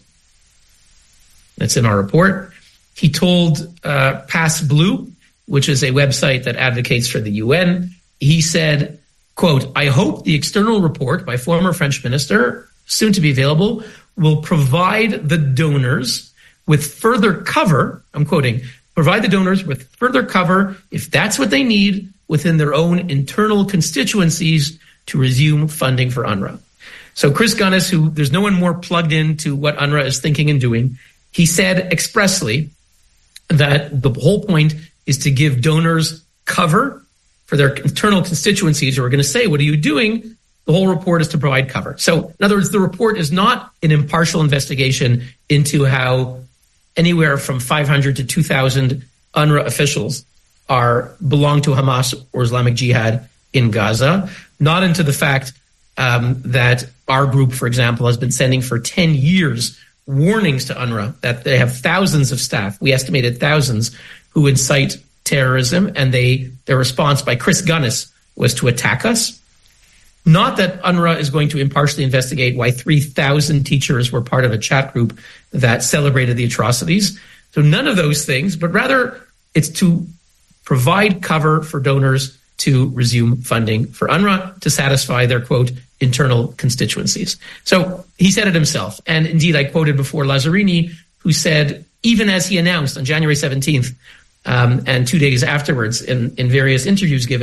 that's in our report. He told uh, Pass Blue, which is a website that advocates for the U N, he said, quote, I hope the external report by former French minister, soon to be available, will provide the donors with further cover, I'm quoting, provide the donors with further cover if that's what they need within their own internal constituencies to resume funding for UNRWA. So Chris Gunness, who there's no one more plugged into what UNRWA is thinking and doing, he said expressly that the whole point is to give donors cover for their internal constituencies who are going to say, what are you doing? The whole report is to provide cover. So in other words, the report is not an impartial investigation into how anywhere from five hundred to two thousand UNRWA officials are belong to Hamas or Islamic Jihad in Gaza, not into the fact um, that our group, for example, has been sending for ten years warnings to UNRWA that they have thousands of staff, we estimated thousands, who incite terrorism, and they their response by Chris Gunness was to attack us. Not that UNRWA is going to impartially investigate why three thousand teachers were part of a chat group that celebrated the atrocities. So none of those things, but rather it's to provide cover for donors to resume funding for UNRWA to satisfy their, quote, internal constituencies. So he said it himself. And indeed, I quoted before Lazzarini, who said, even as he announced on January seventeenth, um, and two days afterwards in, in various interviews given,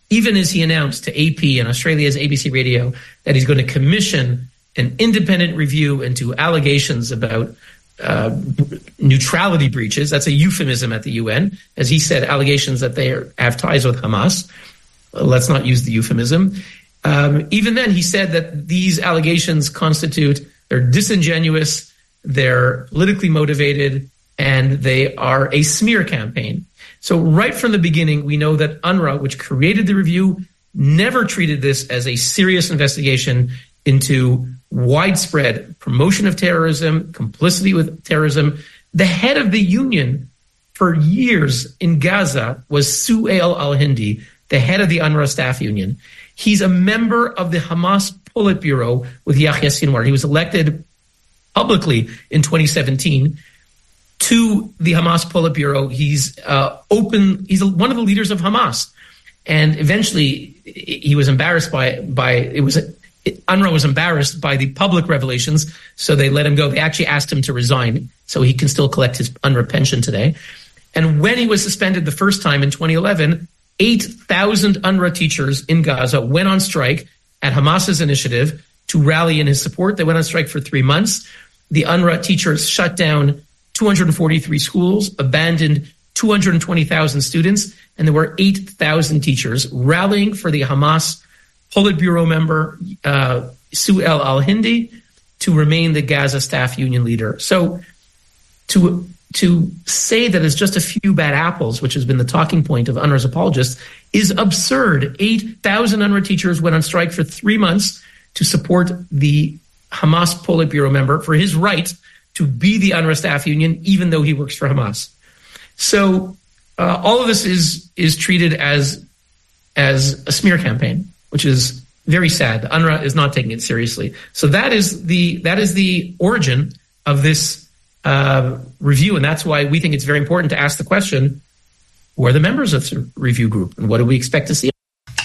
even as he announced to A P and Australia's A B C Radio that he's going to commission an independent review into allegations about uh, neutrality breaches. That's a euphemism at the U N. As he said, allegations that they are, have ties with Hamas. Let's not use the euphemism. Um, even then, he said that these allegations constitute, they're disingenuous, they're politically motivated, and they are a smear campaign. So right from the beginning, we know that UNRWA, which created the review, never treated this as a serious investigation into widespread promotion of terrorism, complicity with terrorism. The head of the union for years in Gaza was Su'ail al-Hindi, the head of the UNRWA staff union. He's a member of the Hamas Politburo with Yahya Sinwar. He was elected publicly in twenty seventeen to the Hamas Politburo. He's uh, open. He's one of the leaders of Hamas, and eventually he was embarrassed by by it was UNRWA was embarrassed by the public revelations, so they let him go. They actually asked him to resign so he can still collect his UNRWA pension today. And when he was suspended the first time in twenty eleven, eight thousand UNRWA teachers in Gaza went on strike at Hamas's initiative to rally in his support. They went on strike for three months. The UNRWA teachers shut down two hundred forty-three schools, abandoned two hundred twenty thousand students, and there were eight thousand teachers rallying for the Hamas Politburo member, uh, Su'ail al-Hindi, to remain the Gaza staff union leader. So to to say that it's just a few bad apples, which has been the talking point of UNRWA's apologists, is absurd. eight thousand UNRWA teachers went on strike for three months to support the Hamas Politburo member for his right to be the UNRWA staff union, even though he works for Hamas. So uh, all of this is is treated as as a smear campaign, which is very sad. The UNRWA is not taking it seriously. So that is the that is the origin of this uh, review, and that's why we think it's very important to ask the question: who are the members of the review group, and what do we expect to see?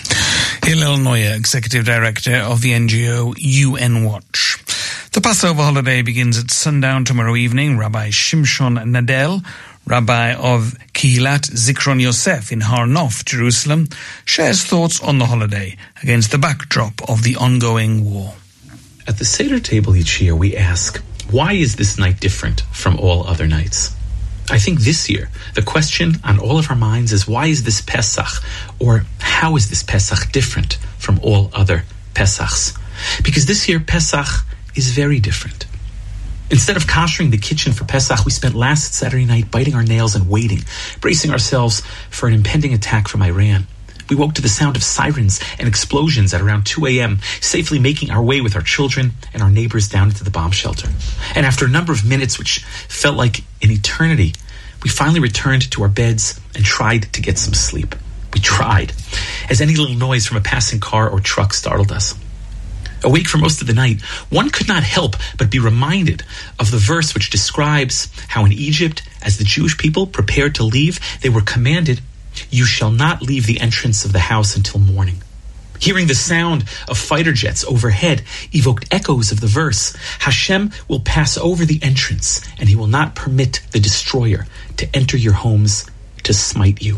Hillel Neuer, Executive Director of the N G O U N Watch. The Passover holiday begins at sundown tomorrow evening. Rabbi Shimshon Nadel, Rabbi of Kehilat Zikron Yosef in Har Nof, Jerusalem, shares thoughts on the holiday against the backdrop of the ongoing war. At the Seder table each year, we ask, why is this night different from all other nights? I think this year, the question on all of our minds is, why is this Pesach, or how is this Pesach different from all other Pesachs? Because this year, Pesach is very different. Instead of koshering the kitchen for Pesach, we spent last Saturday night biting our nails and waiting, bracing ourselves for an impending attack from Iran. We woke to the sound of sirens and explosions at around two a.m., safely making our way with our children and our neighbors down into the bomb shelter. And after a number of minutes, which felt like an eternity, we finally returned to our beds and tried to get some sleep. We tried, as any little noise from a passing car or truck startled us. Awake for most of the night, one could not help but be reminded of the verse which describes how in Egypt, as the Jewish people prepared to leave, they were commanded, "You shall not leave the entrance of the house until morning." Hearing the sound of fighter jets overhead evoked echoes of the verse, Hashem will pass over the entrance, and he will not permit the destroyer to enter your homes to smite you.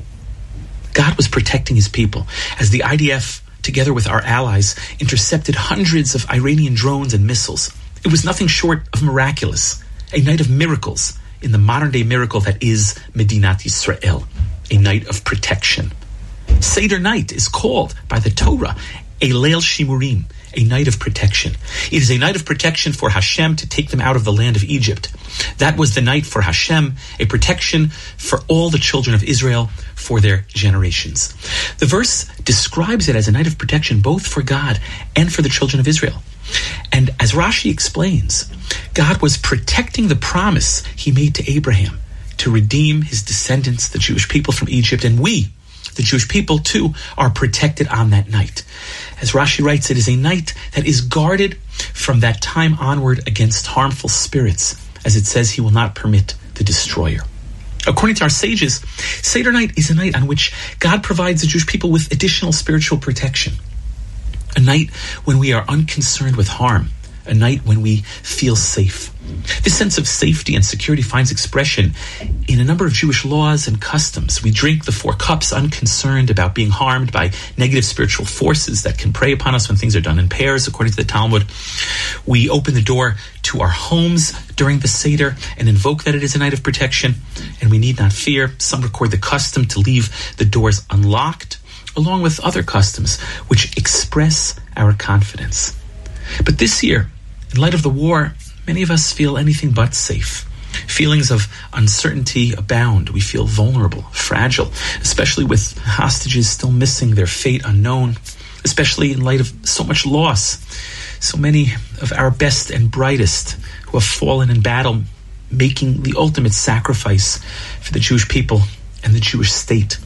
God was protecting his people as the I D F, together with our allies, intercepted hundreds of Iranian drones and missiles. It was nothing short of miraculous, a night of miracles in the modern-day miracle that is Medinat Yisrael, a night of protection. Seder night is called by the Torah a Leil Shimurim, a night of protection. It is a night of protection for Hashem to take them out of the land of Egypt. That was the night for Hashem, a protection for all the children of Israel for their generations. The verse describes it as a night of protection both for God and for the children of Israel. And as Rashi explains, God was protecting the promise he made to Abraham to redeem his descendants, the Jewish people, from Egypt, and we, the Jewish people, too, are protected on that night. As Rashi writes, it is a night that is guarded from that time onward against harmful spirits. As it says, he will not permit the destroyer. According to our sages, Seder night is a night on which God provides the Jewish people with additional spiritual protection. A night when we are unconcerned with harm, a night when we feel safe. This sense of safety and security finds expression in a number of Jewish laws and customs. We drink the four cups unconcerned about being harmed by negative spiritual forces that can prey upon us when things are done in pairs, according to the Talmud. We open the door to our homes during the Seder and invoke that it is a night of protection, and we need not fear. Some record the custom to leave the doors unlocked, along with other customs which express our confidence. But this year, in light of the war, many of us feel anything but safe. Feelings of uncertainty abound. We feel vulnerable, fragile, especially with hostages still missing, their fate unknown, especially in light of so much loss. So many of our best and brightest who have fallen in battle, making the ultimate sacrifice for the Jewish people and the Jewish state.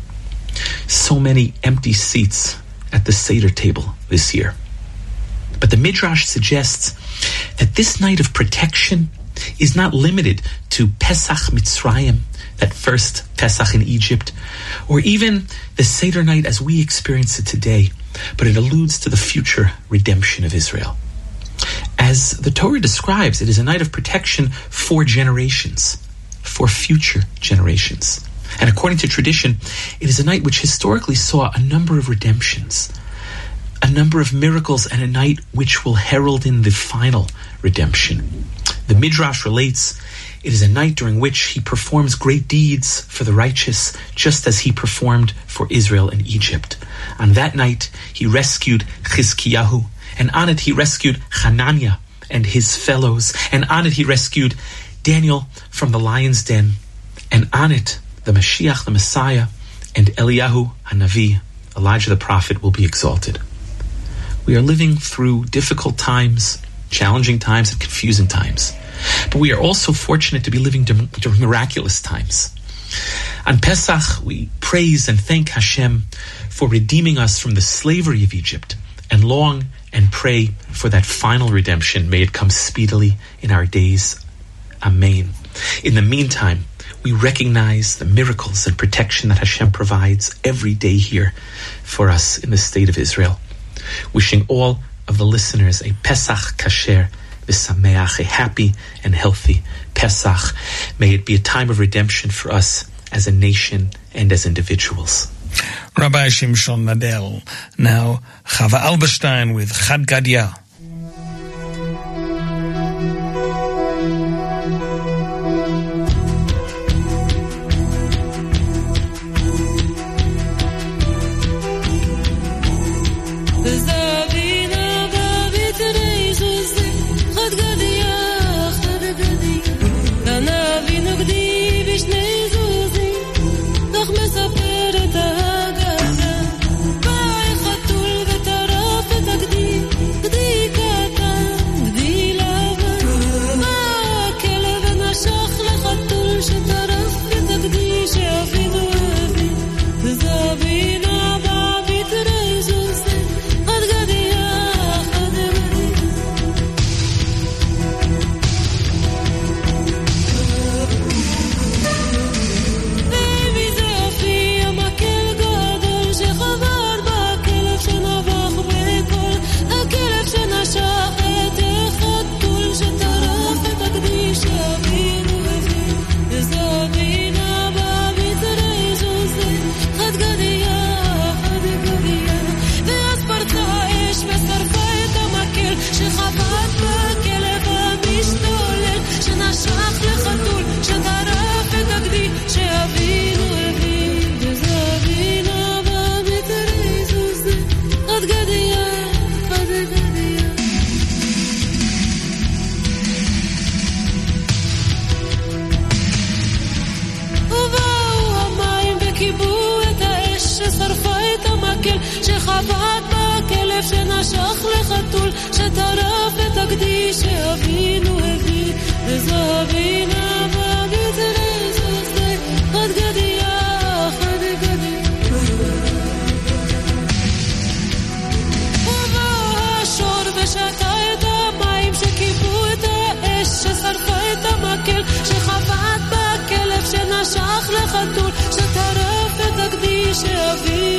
So many empty seats at the Seder table this year. But the Midrash suggests that this night of protection is not limited to Pesach Mitzrayim, that first Pesach in Egypt, or even the Seder night as we experience it today, but it alludes to the future redemption of Israel. As the Torah describes, it is a night of protection for generations, for future generations. And according to tradition, it is a night which historically saw a number of redemptions, a number of miracles, and a night which will herald in the final redemption. The Midrash relates, it is a night during which he performs great deeds for the righteous, just as he performed for Israel in Egypt. On that night, he rescued Chizkiyahu, and on it he rescued Hananiah and his fellows, and on it he rescued Daniel from the lion's den, and on it the Mashiach, the Messiah, and Eliyahu Hanavi, Elijah the prophet, will be exalted. We are living through difficult times, challenging times, and confusing times. But we are also fortunate to be living during miraculous times. On Pesach, we praise and thank Hashem for redeeming us from the slavery of Egypt, and long and pray for that final redemption. May it come speedily in our days. Amen. In the meantime, we recognize the miracles and protection that Hashem provides every day here for us in the state of Israel. Wishing all of the listeners a Pesach Kasher V'Sameach, a happy and healthy Pesach. May it be a time of redemption for us as a nation and as individuals. Rabbi Shimshon Nadel. Now, Chava Alberstein with Chad Gadya.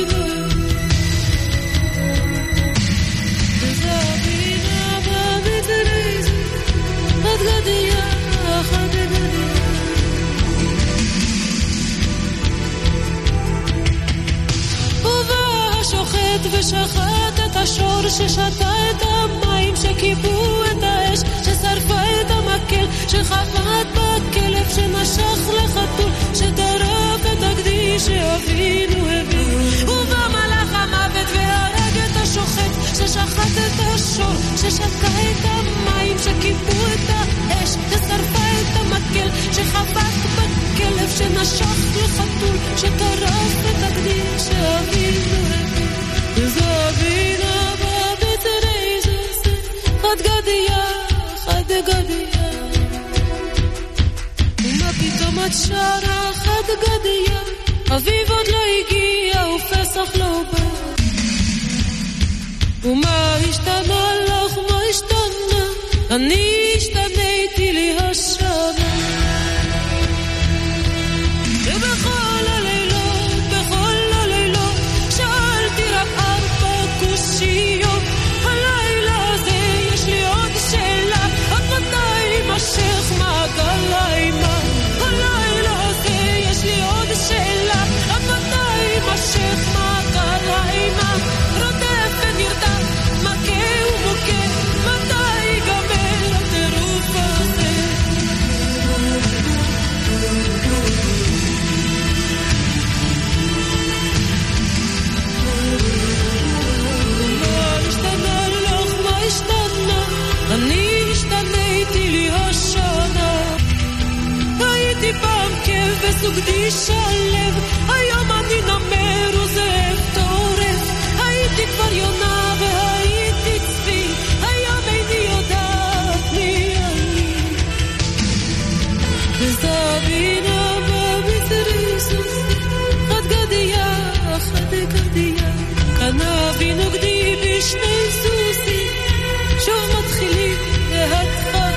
Zabiנה, Babit ששתה את המים, שכיבו את האש, ששרפה את המקל, שחבט בכלב, שנשך לחתול, שטרף את הגדי שאבינו הביא. ובא מלאך המוות והרג את השוחט, ששחט את השור, ששקע את המים, שכיבו את האש, ששרפה את המקל, שחבט בכלב, שנשך לחתול, שטרף את הגדי שאבינו הביא. וזבינה בבצרי זוסי, חד גדיה, חד גדיה. ומה פתאום את שרה חד גדיה, אביב עוד לא הגיע ופסח לא בא. ומה השתנה לך, מה השתנה, אני השתניתי לי השנה. ובכל הלילות, בכל הלילות, שאלתי רק ארבע קושיות. הלילה הזה יש לי עוד שאלה, עד מתי יימשך מעגל האימה? הלילה הזה יש לי עוד שאלה, עד מתי יימשך מעגל האימה? רודף ונרדף, מכה ומוכה, מתי ייגמר הטירוף הזה? מה השתנה לך, מה השתנה? אני השתניתי לי השנה. הייתי פעם כיף וסוגדי שלב, היום אני נמר וזאב טורף. הייתי כבר יונה והייתי צבי, היום איני יודעת מי אני. וזבינה במצרי סוסי, חד גדיה, חד גדיה. כאן אבינו גדי בשני סוסי, שוב מתחילים להתחלה.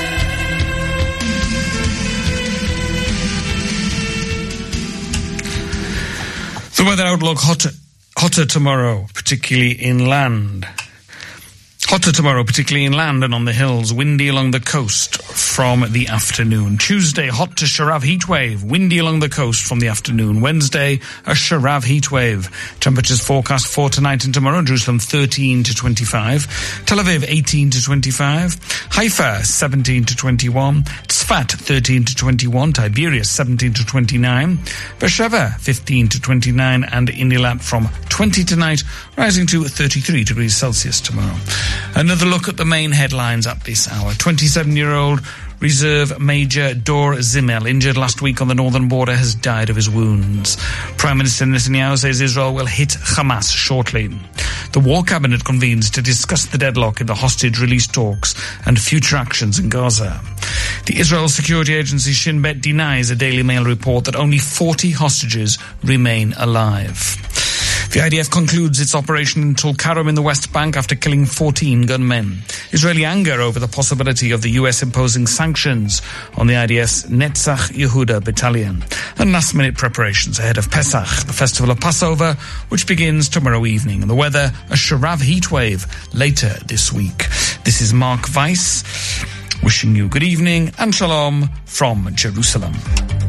The weather outlook, hotter, hotter tomorrow, particularly inland. Hotter tomorrow, particularly inland and on the hills. Windy along the coast from the afternoon. Tuesday, hot to Sharav heat wave. Windy along the coast from the afternoon. Wednesday, a Sharav heat wave. Temperatures forecast for tonight and tomorrow. Jerusalem thirteen to twenty-five. Tel Aviv eighteen to twenty-five. Haifa seventeen to twenty-one. Tzfat thirteen to twenty-one. Tiberias seventeen to twenty-nine. Beersheba fifteen to twenty-nine. And in Eilat from twenty tonight, rising to thirty-three degrees Celsius tomorrow. Another look at the main headlines at this hour. twenty-seven-year-old Reserve Major Dor Zimmel, injured last week on the northern border, has died of his wounds. Prime Minister Netanyahu says Israel will hit Hamas shortly. The War Cabinet convenes to discuss the deadlock in the hostage release talks and future actions in Gaza. The Israel security agency Shin Bet denies a Daily Mail report that only forty hostages remain alive. The I D F concludes its operation in Tulkarem in the West Bank after killing fourteen gunmen. Israeli anger over the possibility of the U S imposing sanctions on the I D F's Netzach Yehuda battalion. And last-minute preparations ahead of Pesach, the festival of Passover, which begins tomorrow evening. And the weather, a Sharav heat wave later this week. This is Mark Weiss, wishing you good evening and shalom from Jerusalem.